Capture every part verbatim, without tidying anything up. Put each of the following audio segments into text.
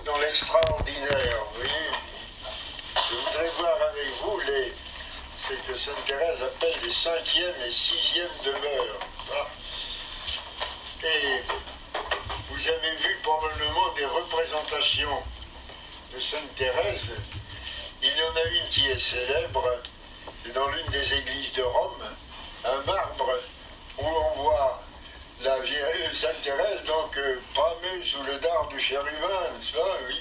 dans l'extraordinaire, vous voyez. Je voudrais voir avec vous les, ce que Sainte Thérèse appelle les cinquièmes et sixièmes demeures. Voilà. Et vous avez vu probablement des représentations de Sainte Thérèse. Il y en a une qui est célèbre, c'est dans l'une des églises de Rome, un marbre où on voit la vieille Sainte Thérèse, donc euh, pâmée sous le dard du chérubin, n'est-ce pas? Oui.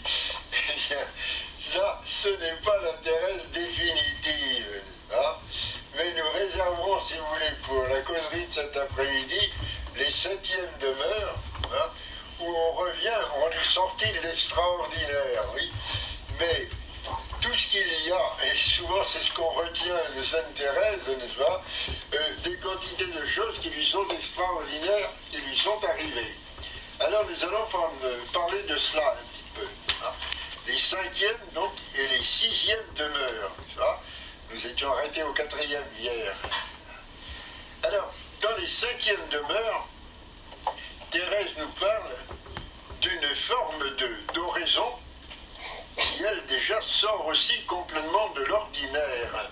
Cela, ce n'est pas la Thérèse définitive, hein? Mais nous réserverons, si vous voulez, pour la causerie de cet après-midi, les septièmes demeures, hein, où on revient, on est sorti de l'extraordinaire, oui, mais tout ce qu'il y a, et souvent c'est ce qu'on retient de Sainte Thérèse, n'est-ce pas, euh, des quantités de choses qui lui sont extraordinaires, qui lui sont arrivées. Alors nous allons parler de cela un petit peu. Hein. Les cinquièmes, donc, et les sixièmes demeures. Ça, nous étions arrêtés au quatrième hier. Alors, dans les cinquièmes demeures, Thérèse nous parle d'une forme de d'oraison qui, elle, déjà sort aussi complètement de l'ordinaire.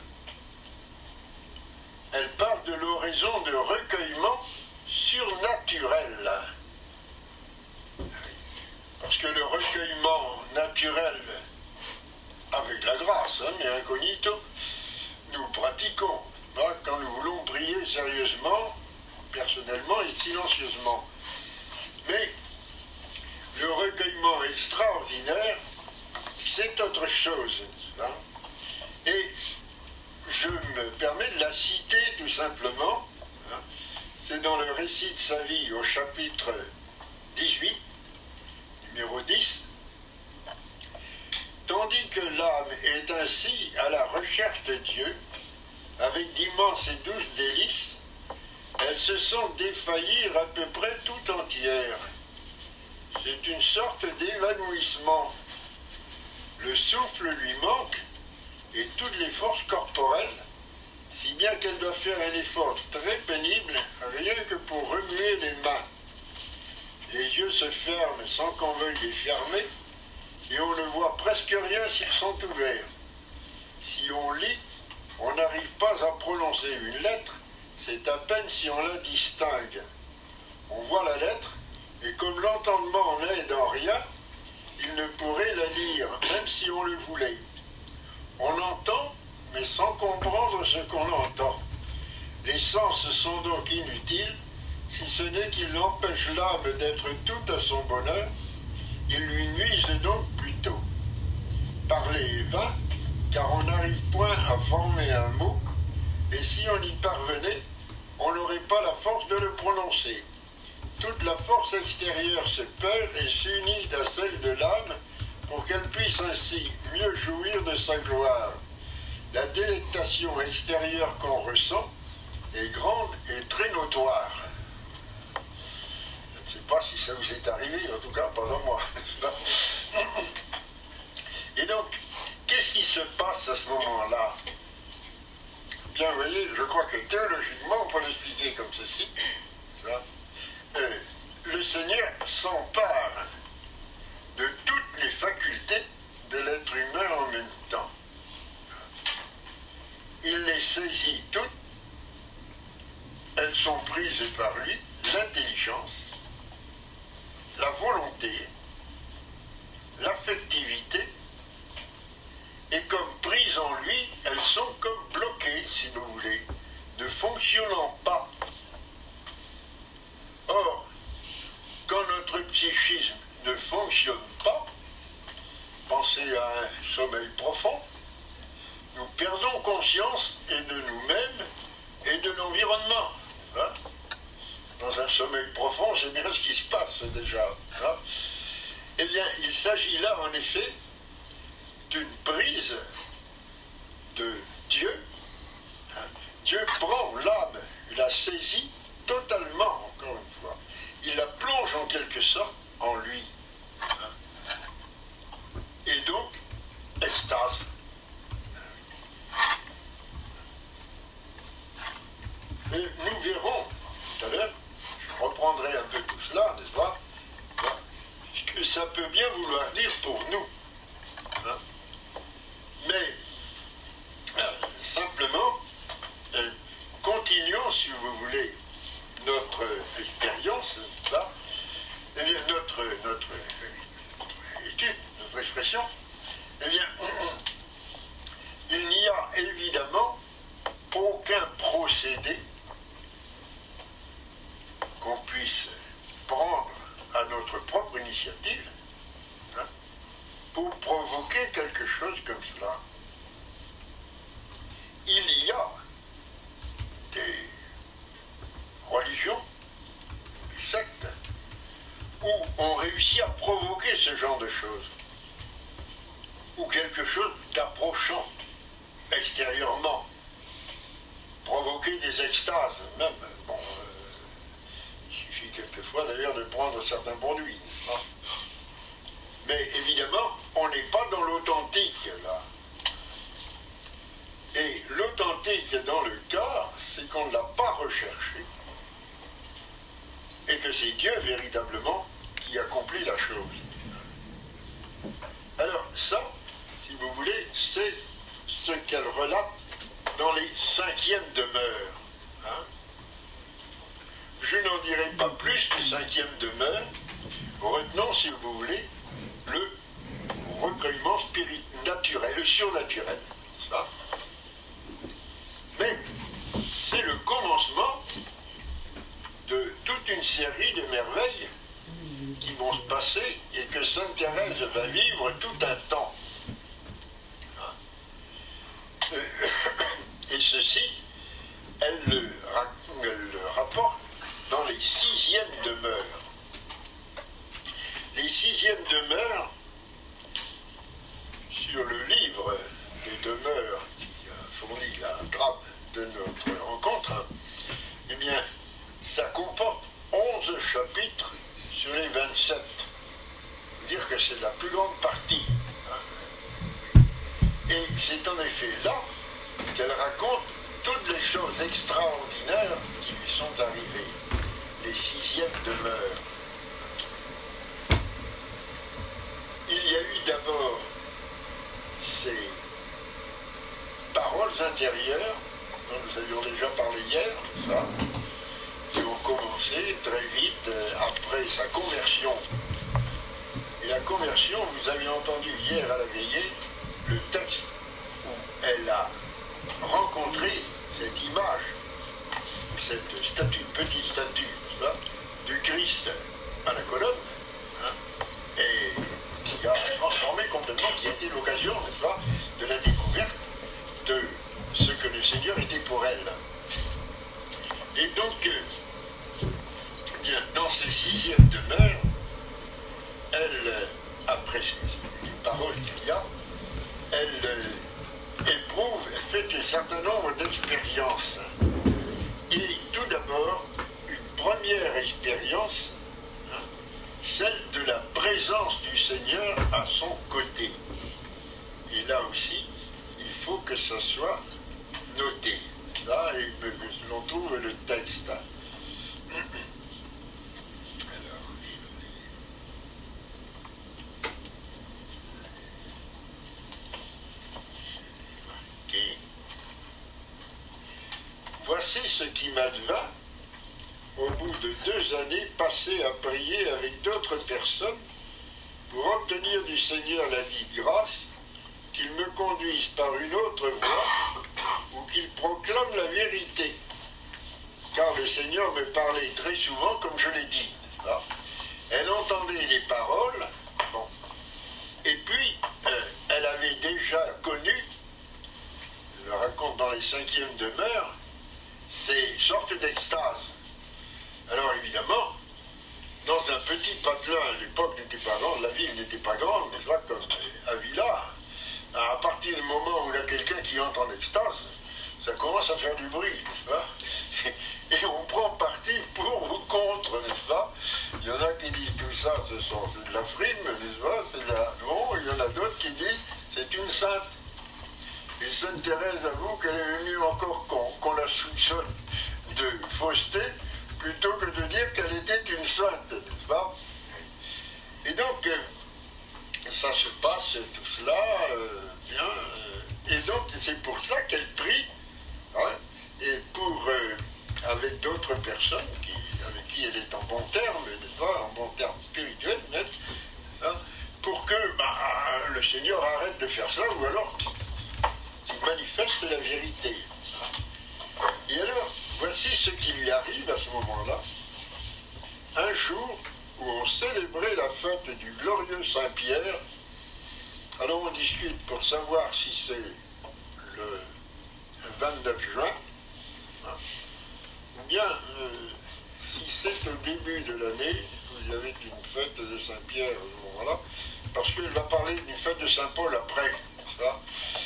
Elle parle de l'oraison de recueillement surnaturel. Parce que le recueillement naturel, avec la grâce, hein, mais incognito, nous pratiquons hein, quand nous voulons prier sérieusement, personnellement et silencieusement. Mais le recueillement extraordinaire, c'est autre chose. Hein. Et je me permets de la citer tout simplement. Hein. C'est dans le récit de sa vie au chapitre dix-huit, numéro dix. Tandis que l'âme est ainsi à la recherche de Dieu, avec d'immenses et douces délices, elle se sent défaillir à peu près tout entière. C'est une sorte d'évanouissement. Le souffle lui manque et toutes les forces corporelles, si bien qu'elle doit faire un effort très pénible, rien que pour remuer les mains. Les yeux se ferment sans qu'on veuille les fermer, et on ne voit presque rien s'ils sont ouverts. Si on lit, on n'arrive pas à prononcer une lettre, c'est à peine si on la distingue. On voit la lettre, et comme l'entendement n'aide en rien, il ne pourrait la lire, même si on le voulait. On entend, mais sans comprendre ce qu'on entend. Les sens sont donc inutiles, si ce n'est qu'ils empêchent l'âme d'être toute à son bonheur, ils lui nuisent donc plutôt. Parler est vain, car on n'arrive point à former un mot, et si on y parvenait, on n'aurait pas la force de le prononcer. Toute la force extérieure se perd et s'unit à celle de l'âme pour qu'elle puisse ainsi mieux jouir de sa gloire. La délectation extérieure qu'on ressent est grande et très notoire. Je ne sais pas si ça vous est arrivé, en tout cas pas à moi. Et donc, qu'est-ce qui se passe à ce moment-là? Bien, vous voyez, je crois que théologiquement, on peut l'expliquer comme ceci. Ça. Euh, le Seigneur s'empare de toutes les facultés de l'être humain en même temps. Il les saisit toutes, elles sont prises par lui, l'intelligence, la volonté, l'affectivité, et comme prises en lui, elles sont comme bloquées, si vous voulez, ne fonctionnant pas. Or, quand notre psychisme ne fonctionne pas, pensez à un sommeil profond, nous perdons conscience et de nous-mêmes et de l'environnement. Hein? Dans un sommeil profond, c'est bien ce qui se passe déjà. Hein? Eh bien, il s'agit là, en effet, d'une prise de Dieu. Hein? Dieu prend l'âme, il la saisit totalement, encore une fois. Il la plonge en quelque sorte en lui. Hein? Et donc, extase. Et nous verrons tout à l'heure, je reprendrai un peu tout cela, n'est-ce pas, que ça peut bien vouloir dire pour nous. Hein? Mais, euh, simplement, euh, continuons, si vous voulez, notre euh, expérience, là, eh bien, notre, notre, notre étude, notre expression, eh bien, il n'y a évidemment aucun procédé qu'on puisse prendre à notre propre initiative, hein, pour provoquer quelque chose comme cela. Il y a des religions, des sectes, où on réussit à provoquer ce genre de choses, ou quelque chose d'approchant extérieurement, provoquer des extases, même, bon, euh, il suffit quelquefois d'ailleurs de prendre certains produits, hein. Mais évidemment, on n'est pas dans l'authentique, là. Et l'authentique dans le cas, c'est qu'on ne l'a pas recherché, et que c'est Dieu véritablement qui accomplit la chose. Alors ça, si vous voulez, c'est ce qu'elle relate dans les cinquièmes demeures. Hein? Je n'en dirai pas plus des cinquièmes demeures. Retenons, si vous voulez, le recueillement spirituel, naturel, le surnaturel. Ça. Mais c'est le commencement de toute une série de merveilles qui vont se passer et que Sainte Thérèse va vivre tout un temps. Et ceci, elle le, elle le rapporte dans les sixièmes demeures. Les sixièmes demeures, sur le livre des demeures qui a fourni la trame de notre rencontre, hein, eh bien, ça comporte onze chapitres sur les vingt-sept. Dire que c'est la plus grande partie. Hein. Et c'est en effet là qu'elle raconte toutes les choses extraordinaires qui lui sont arrivées. Les sixièmes demeures. Il y a eu d'abord ces paroles intérieures, dont nous avions déjà parlé hier, ça, qui ont commencé très vite après sa conversion. Et la conversion, vous avez entendu hier à la veillée, le texte où elle a rencontré cette image, cette statue, petite statue, ça, du Christ à la colonne, hein, et qui a transformé complètement, qui a été l'occasion, n'est-ce pas, de la découverte de ce que le Seigneur était pour elle. Et donc, euh, bien, dans ce sixième demeure, elle, après les paroles qu'il y a, elle euh, éprouve, elle fait un certain nombre d'expériences. Et tout d'abord, une première expérience, hein, celle de la présence du Seigneur à son côté. Et là aussi, il faut que ça soit noté. Là, et que l'on trouve le texte. Alors, je vais... Okay. Voici ce qui m'advint au bout de deux années passées à prier avec d'autres personnes pour obtenir du Seigneur la dite grâce qu'il me conduise par une autre voie ou qu'il proclame la vérité. Car le Seigneur me parlait très souvent, comme je l'ai dit. Là. Elle entendait des paroles, bon. Et puis, euh, elle avait déjà connu, je le raconte dans les cinquièmes demeures, ces sortes d'extase. Alors évidemment, dans un petit patelin, l'époque n'était pas grande, la ville n'était pas grande, mais là, comme Avila, à partir du moment où il y a quelqu'un qui entre en extase, ça commence à faire du bruit, n'est-ce pas? Et on prend parti pour ou contre, n'est-ce pas? Il y en a qui disent tout ça, ce sont, c'est de la frime, n'est-ce pas? C'est de la... Bon, il y en a d'autres qui disent c'est une sainte. Et Sainte Thérèse avoue qu'elle est venue encore qu'on, qu'on la soupçonne de fausseté, plutôt que de dire qu'elle était une sainte, n'est-ce pas? Et donc, euh, ça se passe, tout cela, euh, bien, euh, et donc c'est pour cela qu'elle prie, hein, et pour, euh, avec d'autres personnes qui, avec qui elle est en bon terme, n'est-ce pas, en bon terme spirituel même, hein, pour que bah, le Seigneur arrête de faire cela, ou alors qu'il manifeste la vérité. Hein. Et alors, voici ce qui lui arrive à ce moment-là. Un jour où on célébrait la fête du glorieux Saint-Pierre, alors on discute pour savoir si c'est le vingt-neuf juin, hein, ou bien euh, si c'est au début de l'année, où il y avait une fête de Saint-Pierre à ce moment-là, parce qu'il va parler d'une fête de Saint-Paul après. Ça.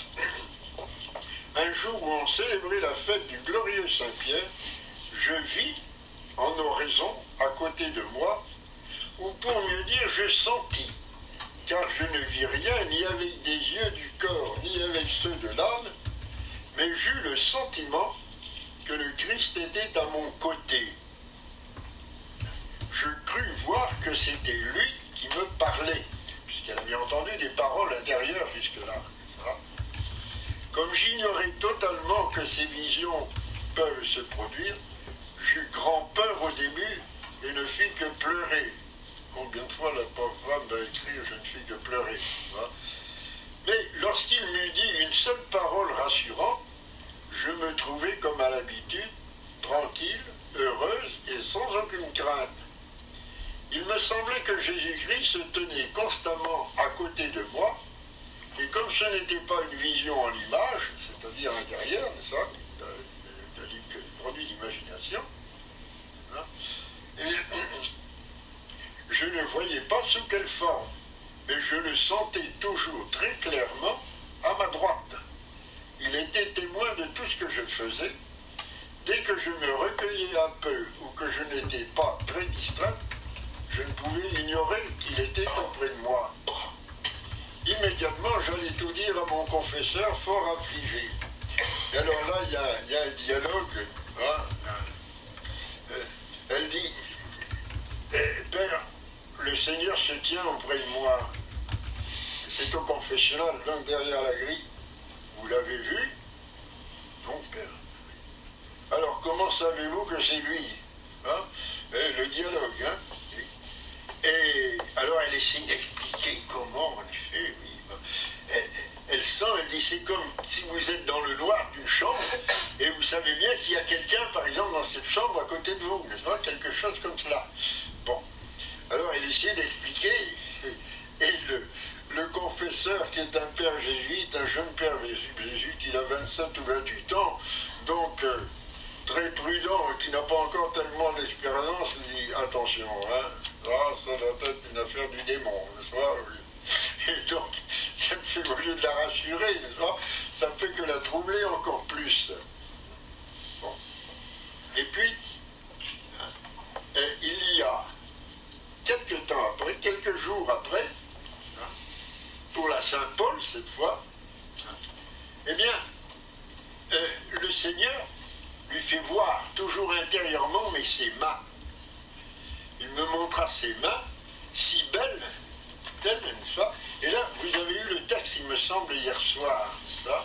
Un jour où on célébrait la fête du glorieux Saint-Pierre, je vis en oraison à côté de moi, ou pour mieux dire, je sentis, car je ne vis rien ni avec des yeux du corps, ni avec ceux de l'âme, mais j'eus le sentiment que le Christ était à mon côté. Je crus voir que c'était lui qui me parlait, puisqu'elle avait entendu des paroles intérieures jusque-là. Comme j'ignorais totalement que ces visions peuvent se produire, j'eus grand peur au début et ne fis que pleurer. Combien de fois la pauvre femme va écrire « je ne fis que pleurer ». Mais lorsqu'il m'eut dit une seule parole rassurante, je me trouvai comme à l'habitude, tranquille, heureuse et sans aucune crainte. Il me semblait que Jésus-Christ se tenait constamment à côté de moi, et comme ce n'était pas une vision en image, c'est-à-dire intérieure, n'est-ce pas, de, de, de, de produit d'imagination, hein, et je ne voyais pas sous quelle forme, mais je le sentais toujours très clairement à ma droite. Il était témoin de tout ce que je faisais. Dès que je me recueillais un peu ou que je n'étais pas très distraite, je ne pouvais ignorer qu'il était auprès de moi. Immédiatement, j'allais tout dire à mon confesseur, fort affligé. Et alors là, il y a, y a un dialogue. Hein, euh, elle dit, Père, le Seigneur se tient auprès de moi. C'est au confessionnal, donc derrière la grille. Vous l'avez vu? Non, Père. Alors, comment savez-vous que c'est lui, hein? Et le dialogue, hein? Et alors, elle essaie d'expliquer comment, en effet, oui. Elle, elle sent, elle dit, c'est comme si vous êtes dans le noir d'une chambre, et vous savez bien qu'il y a quelqu'un, par exemple, dans cette chambre à côté de vous, n'est-ce pas? Quelque chose comme cela. Bon. Alors, elle essaie d'expliquer, et, et le... Le confesseur, qui est un père jésuite, un jeune père jésuite, il a vingt-sept ou vingt-huit ans, donc euh, très prudent, qui n'a pas encore tellement d'expérience, lui dit attention, hein, là, ça doit être une affaire du démon, n'est-ce pas? Et donc, ça me fait, au lieu de la rassurer, n'est-ce pas, ça ne fait que la troubler encore plus. Bon. Et puis, euh, il y a quelques temps après, quelques jours après, pour la Saint-Paul, cette fois, eh bien, euh, le Seigneur lui fait voir, toujours intérieurement, mais ses mains. Il me montra ses mains, si belles, telles, n'est-ce pas? Et là, vous avez eu le texte, il me semble, hier soir, ça.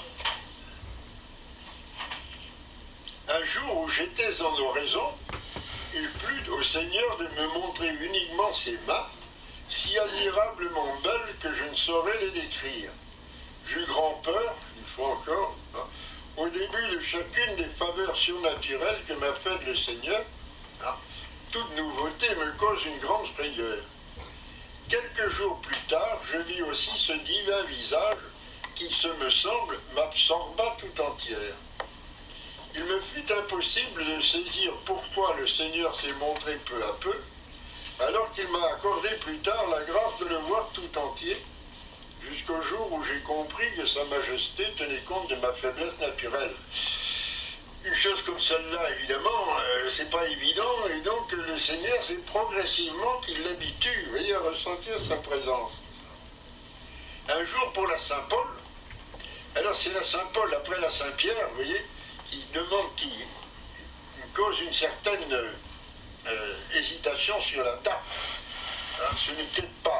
Un jour où j'étais en oraison, il plut au Seigneur de me montrer uniquement ses mains, si admirablement belles que je ne saurais les décrire. J'eus grand peur, une fois encore, hein, au début de chacune des faveurs surnaturelles que m'a faites le Seigneur. Hein, toute nouveauté me cause une grande frayeur. Quelques jours plus tard, je vis aussi ce divin visage qui, ce me semble, m'absorba tout entière. Il me fut impossible de saisir pourquoi le Seigneur s'est montré peu à peu, alors qu'il m'a accordé plus tard la grâce de le voir tout entier, jusqu'au jour où j'ai compris que Sa Majesté tenait compte de ma faiblesse naturelle. Une chose comme celle-là, évidemment, euh, c'est pas évident, et donc le Seigneur, c'est progressivement qu'il l'habitue, vous voyez, à ressentir sa présence. Un jour pour la Saint-Paul, alors c'est la Saint-Paul après la Saint-Pierre, vous voyez, qui demande, qui cause une certaine... Euh, hésitation sur la date. Hein, ce n'est peut-être pas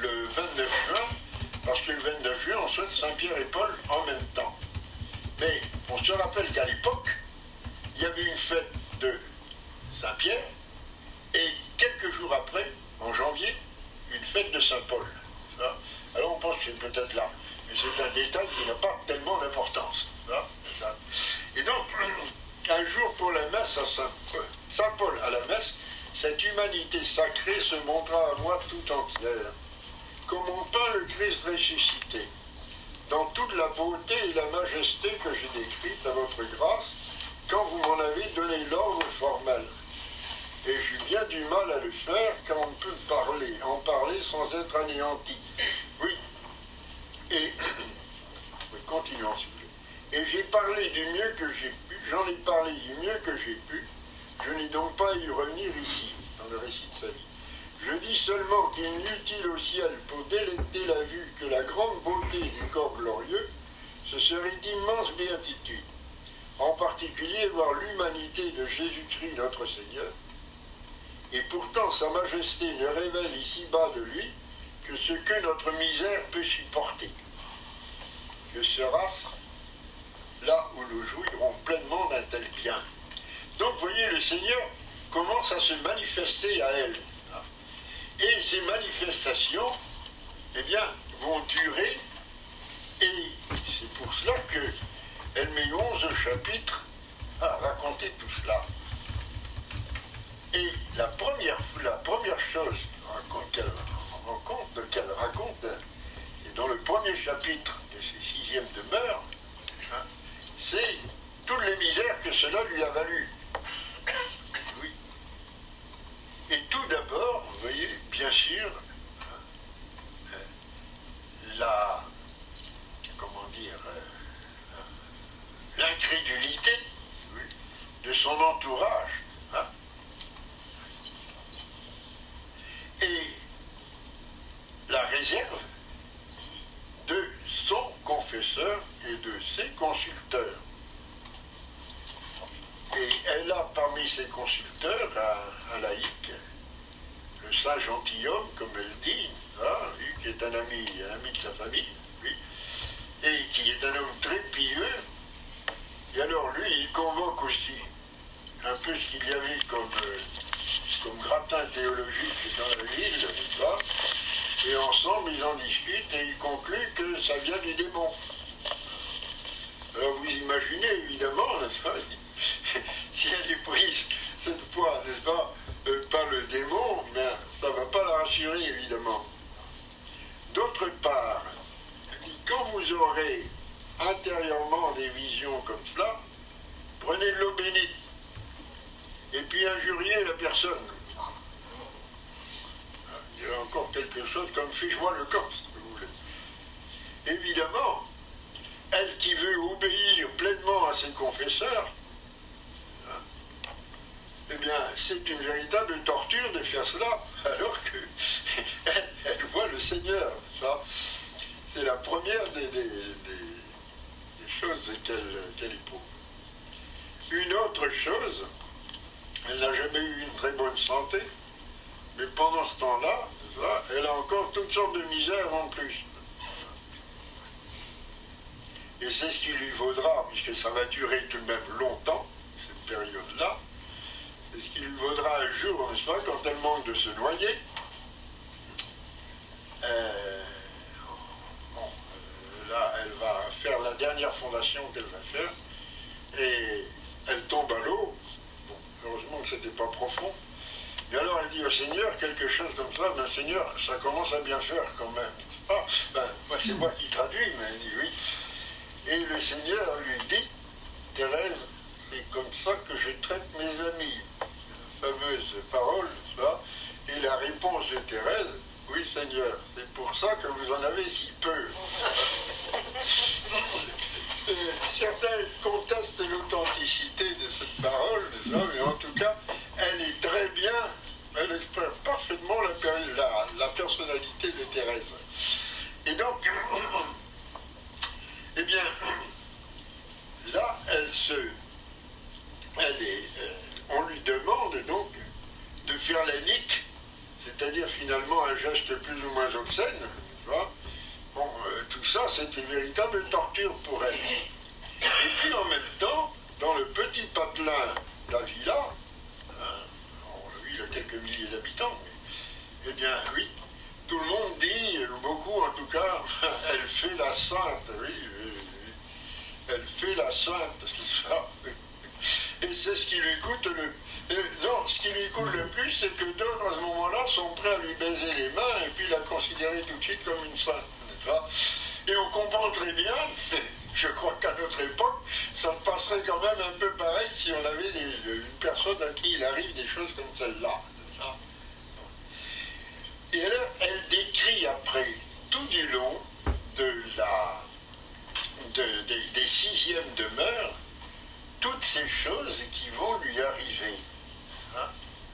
le vingt-neuf juin, parce que le vingt-neuf juin, on souhaite Saint-Pierre et Paul en même temps. Mais on se rappelle qu'à l'époque, il y avait une fête de Saint-Pierre, et quelques jours après, en janvier, une fête de Saint-Paul. Alors on pense que c'est peut-être là, mais c'est un détail qui n'a pas tellement d'importance. Et donc, un jour pour la messe à Saint-Paul, à la messe, cette humanité sacrée se montra à moi tout entière, comme on peint le Christ ressuscité, dans toute la beauté et la majesté que j'ai décrite à votre grâce, quand vous m'en avez donné l'ordre formel. Et j'ai bien du mal à le faire, car on peut parler, en parler sans être anéanti. Oui. Et, oui, continuons s'il vous plaît. Et j'ai parlé du mieux que j'ai pu, j'en ai parlé du mieux que j'ai pu, je n'ai donc pas à y revenir ici, dans le récit de sa vie. Je dis seulement qu'il n'eût-il au ciel pour délecter la vue que la grande beauté du corps glorieux, ce serait d'immense béatitude. En particulier voir l'humanité de Jésus-Christ notre Seigneur, et pourtant sa majesté ne révèle ici-bas de lui que ce que notre misère peut supporter. Que sera-ce là où nous jouirons pleinement d'un tel bien? Donc, vous voyez, le Seigneur commence à se manifester à elle. Et ces manifestations, eh bien, vont durer, et c'est pour cela qu'elle met onze chapitres à raconter tout cela. Et la première, la première chose qu'elle raconte, qu'elle raconte, et dans le premier chapitre de ses sixièmes demeures, hein, c'est toutes les misères que cela lui a valu. Oui. Et tout d'abord, vous voyez, bien sûr, hein, la, comment dire, euh, l'incrédulité, oui, de son entourage. Hein, et la réserve de son confesseur et de ses consulteurs. Et elle a parmi ses consulteurs un, un laïc, le saint gentilhomme, comme elle dit, hein, lui, qui est un ami, un ami de sa famille, oui, et qui est un homme très pieux. Et alors lui, il convoque aussi un peu ce qu'il y avait comme... Euh, comme gratin théologique dans la ville, n'est-ce pas? Et ensemble, ils en discutent et ils concluent que ça vient du démon. Alors vous imaginez, évidemment, n'est-ce pas? Si elle est prise cette fois, n'est-ce pas, euh, par le démon, ben, ça ne va pas la rassurer, évidemment. D'autre part, quand vous aurez intérieurement des visions comme cela, prenez de l'eau bénite. Et puis injurier la personne. Il y a encore quelque chose comme fiche-moi le corps, si vous voulez. Évidemment, elle qui veut obéir pleinement à ses confesseurs, hein, eh bien, c'est une véritable torture de faire cela, alors que elle, elle voit le Seigneur. Ça, c'est la première des, des, des, des choses qu'elle qu'elle éprouve. Une autre chose, elle n'a jamais eu une très bonne santé, mais pendant ce temps-là, elle a encore toutes sortes de misères en plus. Et c'est ce qui lui vaudra, puisque ça va durer tout de même longtemps, cette période-là, c'est ce qui lui vaudra un jour, n'est-ce pas, quand elle manque de se noyer, euh, bon, euh, là, elle va faire la dernière fondation qu'elle va faire, et elle tombe à l'eau. Heureusement que ce n'était pas profond. Mais alors elle dit au Seigneur quelque chose comme ça, ben Seigneur, ça commence à bien faire quand même. Ah, ben, moi, c'est moi qui traduis, mais elle dit oui. Et le Seigneur lui dit, Thérèse, c'est comme ça que je traite mes amis. La fameuse parole, ça. Et la réponse de Thérèse, oui Seigneur, c'est pour ça que vous en avez si peu. Et certains contestent l'authenticité de cette parole, mais en tout cas, elle est très bien, elle exprime parfaitement la, la, la personnalité de Thérèse. Et donc, eh bien, là, elle se, elle est, euh, on lui demande donc de faire la nique, c'est-à-dire finalement éventuellement un geste plus ou moins obscène, tu vois. Bon, euh, tout ça, c'est une véritable torture pour elle. Et puis en même temps, dans le petit patelin d'Avila, hein, lui, il a quelques milliers d'habitants, mais, eh bien, oui, tout le monde dit, ou beaucoup en tout cas, elle fait la sainte, oui, oui, oui. Elle fait la sainte, c'est ça. Et c'est ce qui lui coûte le... Et non, ce qui lui coûte le plus, c'est que d'autres, à ce moment-là, sont prêts à lui baiser les mains et puis la considérer tout de suite comme une sainte, n'est-ce pas? Et on comprend très bien, je crois qu'à notre époque, ça se passerait quand même un peu pareil si on avait des, une personne à qui il arrive des choses comme celle-là. Et alors, elle décrit après, tout du long de la, de, de, des sixièmes demeures, toutes ces choses qui vont lui arriver. Hein?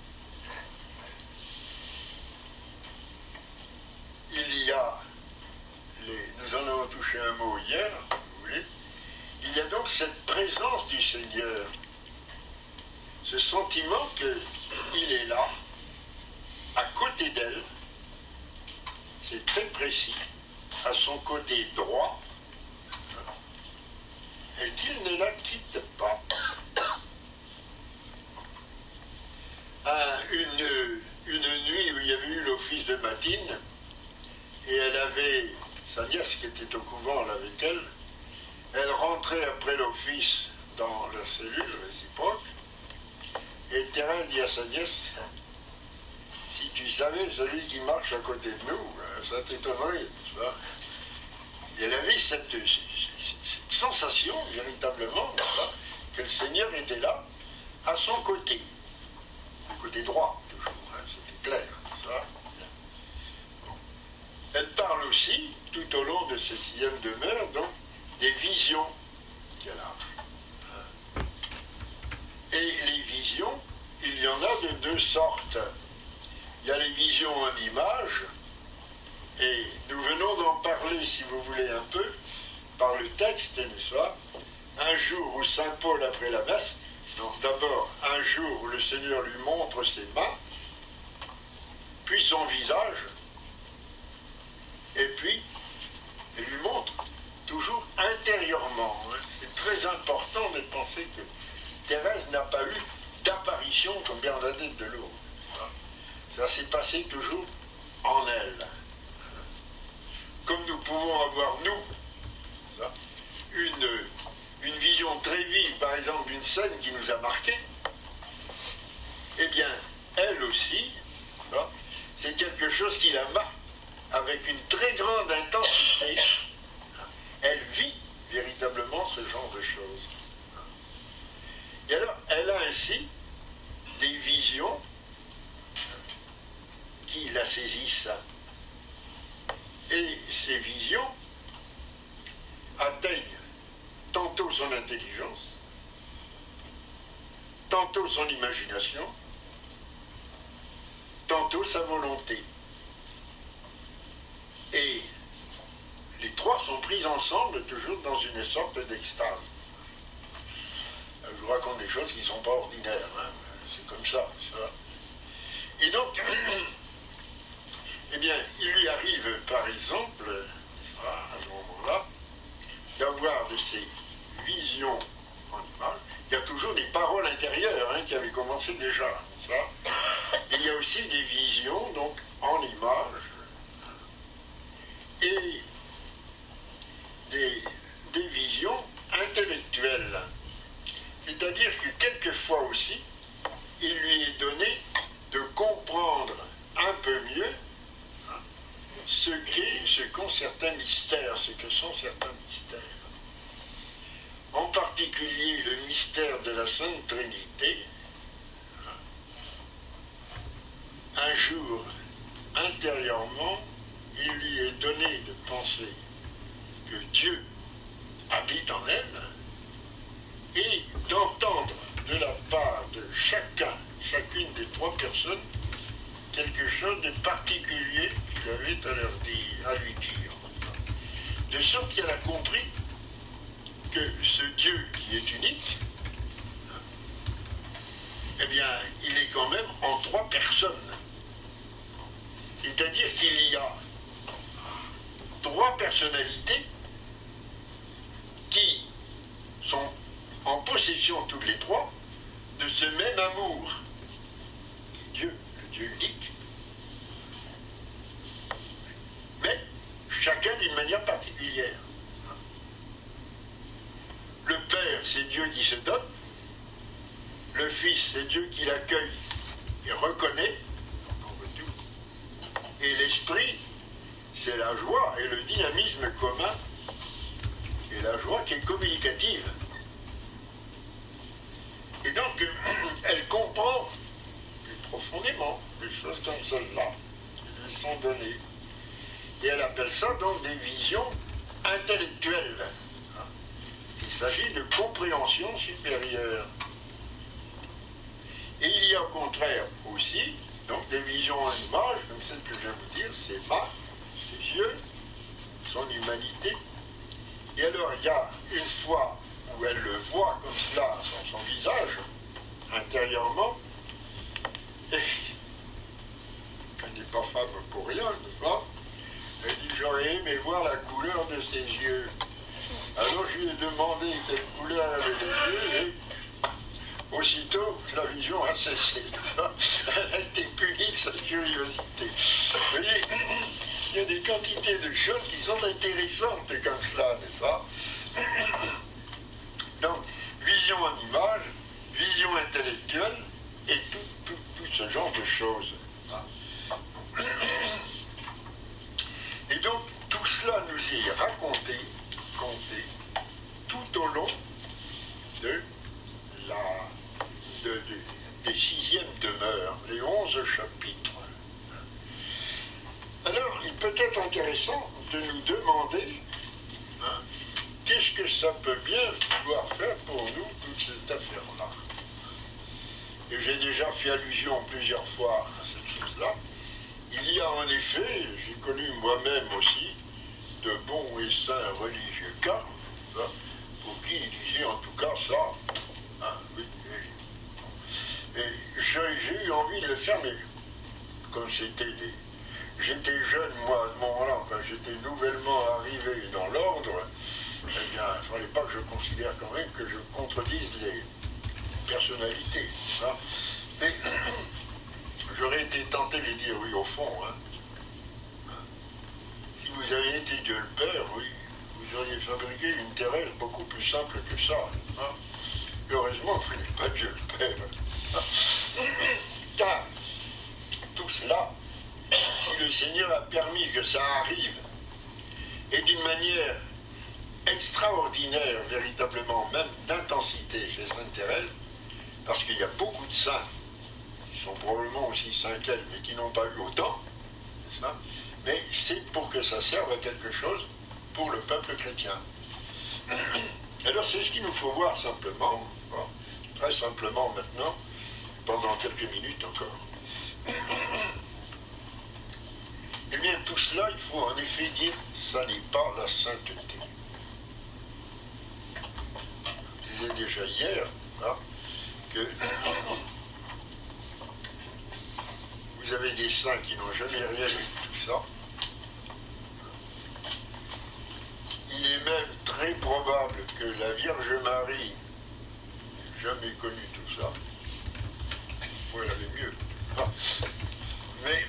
Il y a, les, nous en avons touché un mot hier, vous voulez, il y a donc cette présence du Seigneur, ce sentiment qu'il est là, à côté d'elle, c'est très précis, à son côté droit, et qu'il ne la quitte pas. À une, une nuit où il y avait eu l'office de matine, et elle avait sa nièce qui était au couvent là avec elle, elle rentrait après l'office dans la cellule réciproque, et Thérèse dit à sa nièce, si tu savais celui qui marche à côté de nous, ça t'étonnerait, tu vois. Et elle avait cette, cette sensation, véritablement, que le Seigneur était là, à son côté, du côté droit, toujours, hein, c'était clair, ça. Bon. Elle parle aussi, tout au long de ces sixième demeures, donc, des visions qu'elle a. Hein. Et les visions, il y en a de deux sortes. Il y a les visions en images, et nous venons d'en parler, si vous voulez, un peu, par le texte, n'est-ce pas? Un jour où saint Paul, après la messe, d'abord, un jour où le Seigneur lui montre ses mains, puis son visage, et puis, il lui montre toujours intérieurement. Hein. C'est très important de penser que Thérèse n'a pas eu d'apparition comme Bernadette de Lourdes. Ça s'est passé toujours en elle. Comme nous pouvons avoir, nous, une, une vision très vive, par exemple, d'une scène qui nous a marqué, eh bien, elle aussi, c'est quelque chose qui la marque avec une très grande intensité. Elle vit véritablement ce genre de choses. Et alors, elle a ainsi des visions qui la saisissent. Et ces visions atteignent tantôt son intelligence, tantôt son imagination, tantôt sa volonté. Et les trois sont pris ensemble, toujours dans une sorte d'extase. Je vous raconte des choses qui ne sont pas ordinaires, hein. C'est comme ça, ça. Et donc, eh bien, il lui arrive, par exemple, à ce moment-là, d'avoir de ces visions en image. Il y a toujours des paroles intérieures hein, qui avaient commencé déjà, ça. Et il y a aussi des visions, donc, en image, et des, des visions intellectuelles. C'est-à-dire que quelquefois aussi, il lui est donné de comprendre un peu mieux hein, ce qu'est, ce qu'ont certains mystères, ce que sont certains mystères. En particulier le mystère de la Sainte Trinité. Un jour, intérieurement, il lui est donné de penser que Dieu habite en elle et d'entendre de la part de chacun, chacune des trois personnes, quelque chose de particulier qu'il avait à, leur dire, à lui dire. De sorte qu'elle a compris que ce Dieu qui est unique, eh bien, il est quand même en trois personnes. C'est-à-dire dire qu'il y a trois personnalités qui sont en possession toutes les trois de ce même amour, qui est Dieu, le Dieu unique, mais chacun d'une manière particulière. Le Père, c'est Dieu qui se donne, le Fils, c'est Dieu qui l'accueille et reconnaît, et l'Esprit, c'est la joie et le dynamisme commun, et la joie qui est communicative. Et donc, elle comprend plus profondément des choses comme celle-là, qui lui sont données. Et elle appelle ça donc des visions intellectuelles. Il s'agit de compréhension supérieure. Et il y a au contraire aussi, donc des visions en image, comme celle que je viens de vous dire, ses mains, ses yeux, son humanité. Et alors il y a une fois où elle le voit comme cela, sur son visage, intérieurement, et elle n'est pas femme pour rien, n'est-ce pas? Elle dit, j'aurais aimé voir la couleur de ses yeux. Alors je lui ai demandé quelle couleur avaient les yeux, et aussitôt la vision a cessé. Elle a été punie de sa curiosité. Vous voyez, il y a des quantités de choses qui sont intéressantes comme cela, n'est-ce pas? Donc, vision en image, vision intellectuelle, et tout, tout, tout ce genre de choses. Et donc, tout cela nous est raconté, compté, tout au long de la, de, de, des sixièmes demeures, les onze chapitres. Alors, il peut être intéressant de nous demander hein, qu'est-ce que ça peut bien vouloir faire pour nous, toute cette affaire-là. Et j'ai déjà fait allusion plusieurs fois à cette chose-là. Il y a en effet, j'ai connu moi-même aussi, de bons et saints religieux cas, hein, pour qui il disait en tout cas ça. Hein, oui, et, et j'ai eu envie de le faire, mais comme c'était des... J'étais jeune, moi, à ce moment-là, quand j'étais nouvellement arrivé dans l'ordre, eh bien, il ne fallait pas que je considère quand même que je contredise les personnalités. Hein. Mais j'aurais été tenté de dire, oui, au fond, hein, si vous aviez été Dieu le Père, oui, vous auriez fabriqué une Thérèse beaucoup plus simple que ça. Hein. Et heureusement, vous n'êtes pas Dieu le Père. Hein. Car tout cela, si le Seigneur a permis que ça arrive, et d'une manière extraordinaire, véritablement, même d'intensité chez Sainte Thérèse, parce qu'il y a beaucoup de saints qui sont probablement aussi saints qu'elle, mais qui n'ont pas eu autant, c'est ça, mais c'est pour que ça serve à quelque chose pour le peuple chrétien. Alors c'est ce qu'il nous faut voir simplement, bon, très simplement maintenant, pendant quelques minutes encore. Eh bien, tout cela, il faut en effet dire, ça n'est pas la sainteté. Je disais déjà hier hein, que vous avez des saints qui n'ont jamais rien eu de tout ça. Il est même très probable que la Vierge Marie n'ait jamais connu tout ça. Vous l'avez mieux. Mais...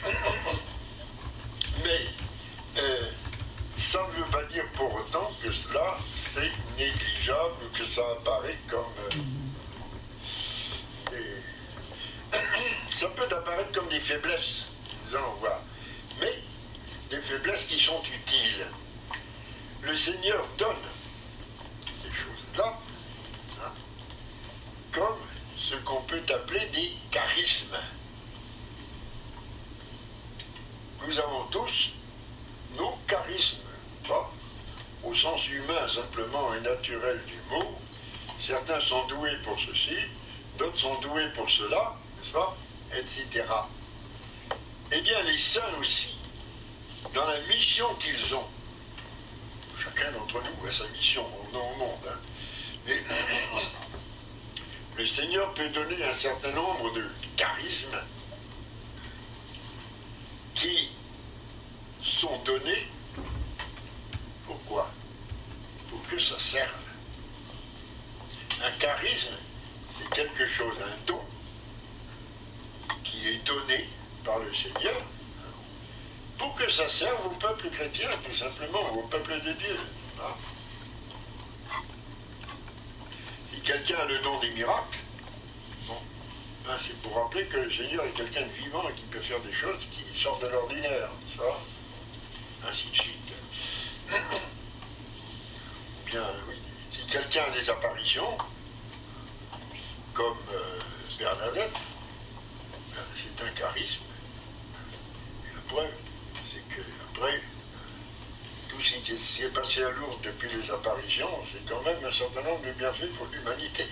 Mais euh, ça ne veut pas dire pour autant que cela c'est négligeable ou que ça apparaît comme... Euh, des... Ça peut apparaître comme des faiblesses, nous allons voir. Mais des faiblesses qui sont utiles. Le Seigneur donne ces choses-là hein, comme ce qu'on peut appeler des charismes. Nous avons tous nos charismes, pas au sens humain simplement et naturel du mot. Certains sont doués pour ceci, d'autres sont doués pour cela, n'est-ce pas, et cetera. Eh bien, les saints aussi, dans la mission qu'ils ont, chacun d'entre nous a sa mission dans le monde, hein, mais le Seigneur peut donner un certain nombre de charismes qui donné. Pourquoi? Pour que ça serve. Un charisme, c'est quelque chose, un don, qui est donné par le Seigneur, pour que ça serve au peuple chrétien, tout simplement, au peuple de Dieu. Si quelqu'un a le don des miracles, bon, ben c'est pour rappeler que le Seigneur est quelqu'un de vivant et qui peut faire des choses qui sortent de l'ordinaire, ça, ainsi de suite. Ou bien, oui, si quelqu'un a des apparitions, comme euh, Bernadette, ben, c'est un charisme. Et la preuve, c'est que après, tout ce qui s'est passé à Lourdes depuis les apparitions, c'est quand même un certain nombre de bienfaits pour l'humanité.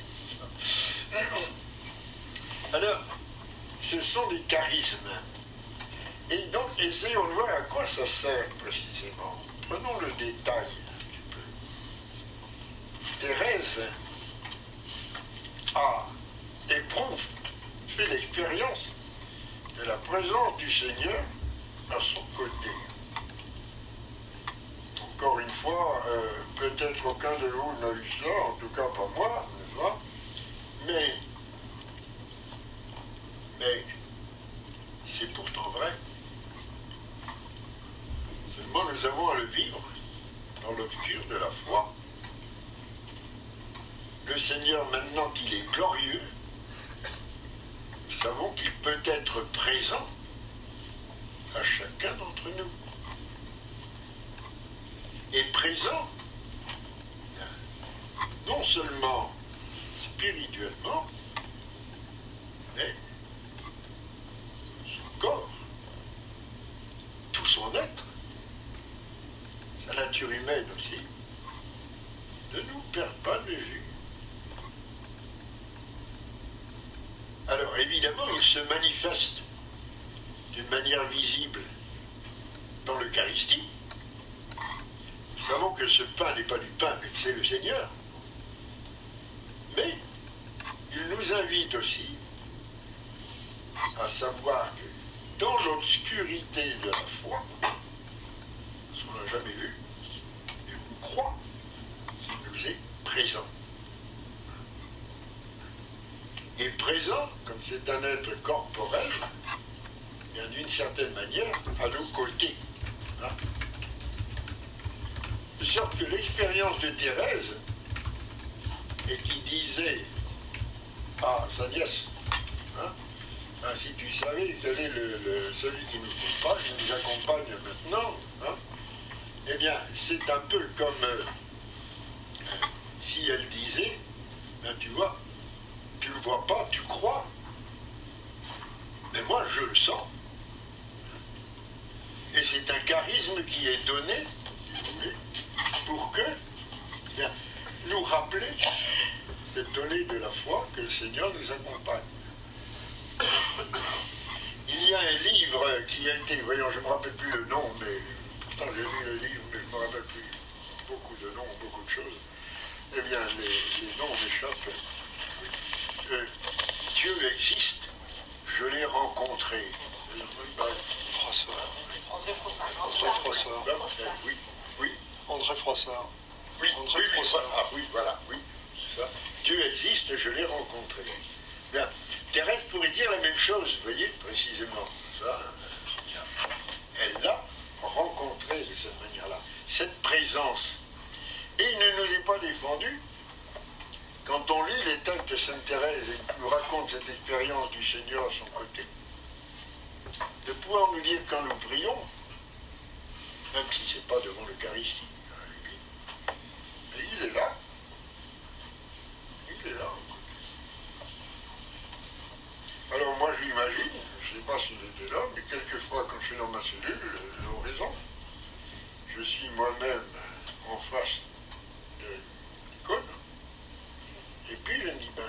Alors, ce sont des charismes. Et donc, essayons de voir à quoi ça sert précisément. Prenons le détail un petit peu. Thérèse a, éprouve, fait l'expérience de la présence du Seigneur à son côté. Encore une fois, euh, peut-être aucun de vous n'a eu cela, en tout cas pas moi, n'est-ce pas? Mais, mais c'est pourtant vrai. Seulement nous avons à le vivre dans l'obscur de la foi. Le Seigneur, maintenant qu'il est glorieux, nous savons qu'il peut être présent à chacun d'entre nous. Et présent, non seulement spirituellement, mais son corps, tout son être, sa nature humaine aussi, ne nous perd pas de vue. Alors évidemment, il se manifeste d'une manière visible dans l'Eucharistie. Nous savons que ce pain n'est pas du pain, mais c'est le Seigneur. Mais il nous invite aussi à savoir que dans l'obscurité de la foi, ce qu'on n'a jamais vu, et on croit qu'il nous est présent. Et présent, comme c'est un être corporel, bien d'une certaine manière, à nos côtés. Hein? De sorte que l'expérience de Thérèse, et qui disait à sa nièce, hein, hein, si tu savais quel est le, le, celui qui nous accompagne, qui nous accompagne maintenant, hein, eh bien, c'est un peu comme euh, si elle disait, ben, tu vois, tu ne le vois pas, tu crois, mais moi je le sens. Et c'est un charisme qui est donné, si vous voulez, pour que, bien, nous rappeler cette donnée de la foi que le Seigneur nous accompagne. Il y a un livre qui a été, voyons, je ne me rappelle plus le nom, mais pourtant j'ai lu le livre, mais je ne me rappelle plus beaucoup de noms, beaucoup de choses. Eh bien, les, les noms m'échappent. Euh, Dieu existe, je l'ai rencontré. François. André Froissart. André Froissart. Oui, oui. André Froissart. Oui, André oui, oui, Froissart. voilà, ah, oui, voilà, oui, c'est ça. Dieu existe, je l'ai rencontré. Bien, Thérèse pourrait dire la même chose, vous voyez, précisément. Ça, elle l'a rencontré de cette manière-là, cette présence. Et il ne nous est pas défendu, quand on lit les textes de Sainte Thérèse et qu'il nous raconte cette expérience du Seigneur à son côté, de pouvoir nous dire quand nous prions, même si ce n'est pas devant l'Eucharistie, mais il est là. Il est là. Alors moi je l'imagine, je ne sais pas s'il était là, mais quelquefois quand je suis dans ma cellule, l'horizon, je suis moi-même en face de l'icône, et puis je me dis, ben,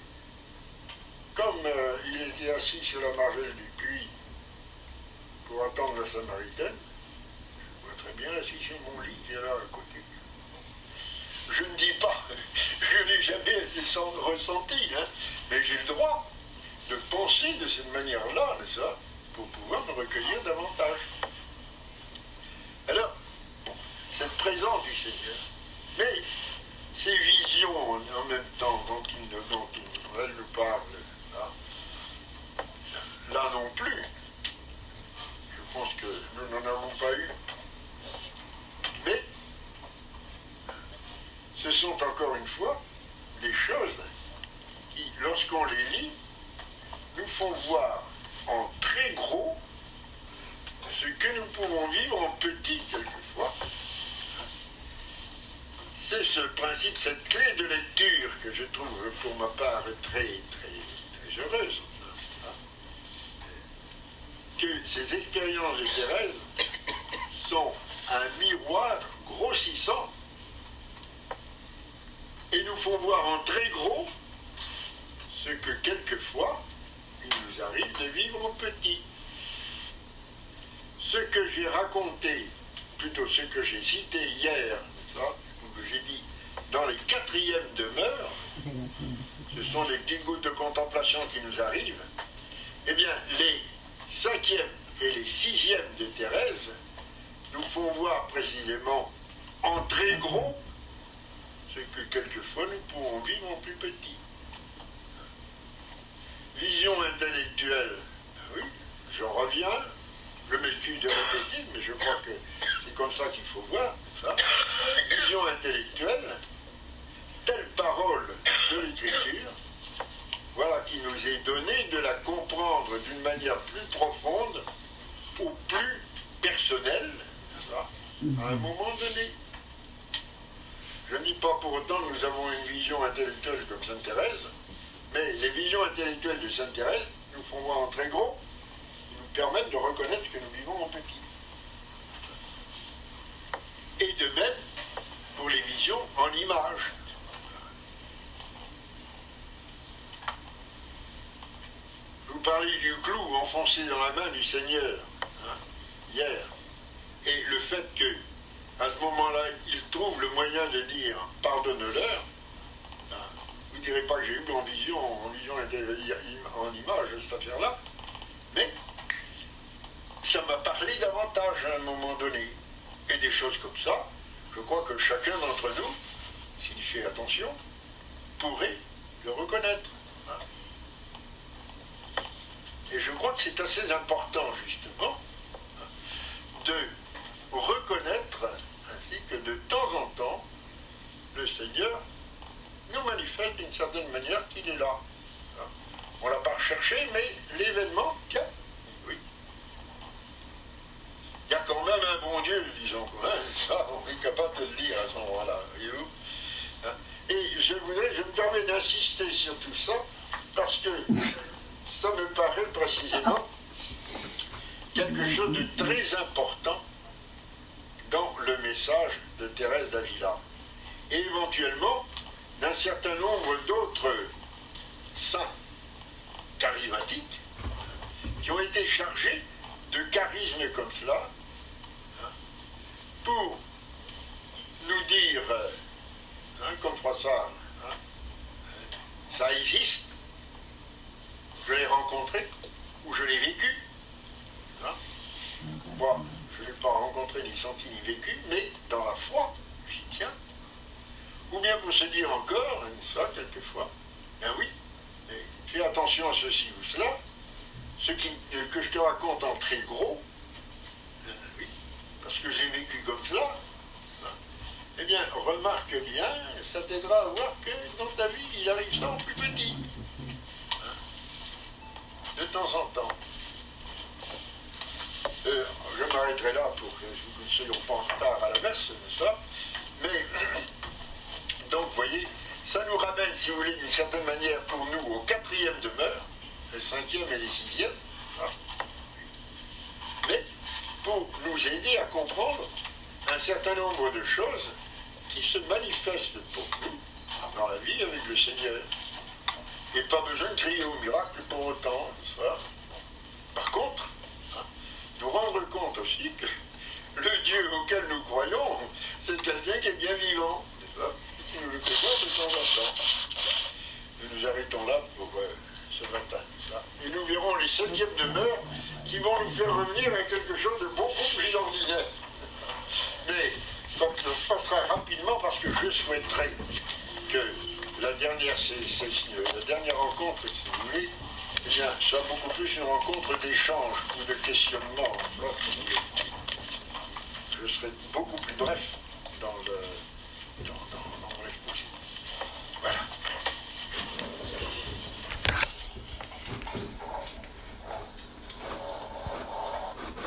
comme euh, il était assis sur la margelle du puits pour attendre la Samaritaine, je vois très bien assis sur mon lit qui est là à côté. Je ne dis pas, je n'ai jamais assez ressenti, hein, mais j'ai le droit de penser de cette manière-là, n'est-ce pas, pour pouvoir me recueillir davantage. présence du Seigneur. Mais ces visions en même temps dont il, dont il, elle nous parle, là, là non plus, je pense que nous n'en avons pas eu. Mais ce sont encore une fois des choses qui, lorsqu'on les lit, nous font voir en très gros ce que nous pouvons vivre en petit quelquefois. C'est ce principe, cette clé de lecture que je trouve pour ma part très, très, très heureuse. Que ces expériences de Thérèse sont un miroir grossissant et nous font voir en très gros ce que quelquefois il nous arrive de vivre en petit. Ce que j'ai raconté, plutôt ce que j'ai cité hier, ça, ou que j'ai dit dans les quatrièmes demeures, ce sont les petites gouttes de contemplation qui nous arrivent, eh bien, les cinquièmes et les sixièmes de Thérèse nous font voir précisément en très gros ce que quelquefois nous pourrons vivre en plus petit. Vision intellectuelle, oui, je reviens, je m'excuse de répéter, mais je crois que c'est comme ça qu'il faut voir ça. Vision intellectuelle, telle parole de l'écriture, voilà qui nous est donnée de la comprendre d'une manière plus profonde ou plus personnelle, ça, à un moment donné. Je ne dis pas pour autant que nous avons une vision intellectuelle comme Sainte Thérèse, mais les visions intellectuelles de Sainte Thérèse nous font voir en très gros, qui nous permettent de reconnaître ce que nous vivons en petit. Et de même pour les visions en images. Je vous parlais du clou enfoncé dans la main du Seigneur, hein, hier, et le fait que à ce moment-là, il trouve le moyen de dire « pardonne-leur », vous ne direz pas que j'ai eu en vision, en vision en image cette affaire-là, mais ça m'a parlé davantage à un moment donné. Et des choses comme ça, je crois que chacun d'entre nous, s'il fait attention, pourrait le reconnaître. Et je crois que c'est assez important, justement, de reconnaître ainsi que de temps en temps, le Seigneur nous manifeste d'une certaine manière qu'il est là. On ne l'a pas recherché, mais l'événement, tiens, oui. Il y a quand même un bon Dieu, disons. Hein, ça, on est capable de le dire à ce moment-là, voyez-vous. Et je voudrais, je me permets d'insister sur tout ça, parce que ça me paraît précisément quelque chose de très important dans le message de Thérèse d'Avila. Et éventuellement, d'un certain nombre d'autres saints charismatiques qui ont été chargés de charisme comme cela, hein, pour nous dire, hein, comme Froissart, hein, ça existe, je l'ai rencontré, ou je l'ai vécu. Hein. Moi, je ne l'ai pas rencontré, ni senti, ni vécu, mais dans la foi, j'y tiens. Ou bien pour se dire encore, ça, quelquefois, ben oui, mais fais attention à ceci ou cela, ce qui, euh, que je te raconte en très gros, euh, oui, parce que j'ai vécu comme cela, hein, eh bien, remarque bien, ça t'aidera à voir que dans ta vie, il arrive ça en plus petit. Hein, de temps en temps. Euh, je m'arrêterai là pour que nous ne soyons pas en retard à la messe, n'est-ce pas? Mais, donc, vous voyez, ça nous ramène, si vous voulez, d'une certaine manière, pour nous, au quatrième demeure, les cinquième et les sixième, hein, mais pour nous aider à comprendre un certain nombre de choses qui se manifestent pour nous dans la vie avec le Seigneur. Et pas besoin de crier au miracle pour autant, n'est-ce pas? Par contre, hein, nous rendre compte aussi que le Dieu auquel nous croyons, c'est quelqu'un qui est bien vivant, n'est-ce pas? Et qui nous le présente de temps en temps. Nous nous arrêtons là pour euh, ce matin. Ça. Et nous verrons les septièmes demeures qui vont nous faire revenir à quelque chose de beaucoup plus ordinaire. Mais, ça, parce que je souhaiterais que la dernière, c'est, c'est, la dernière rencontre, si vous voulez, eh bien, soit beaucoup plus une rencontre d'échange ou de questionnement. Je serai beaucoup plus bref.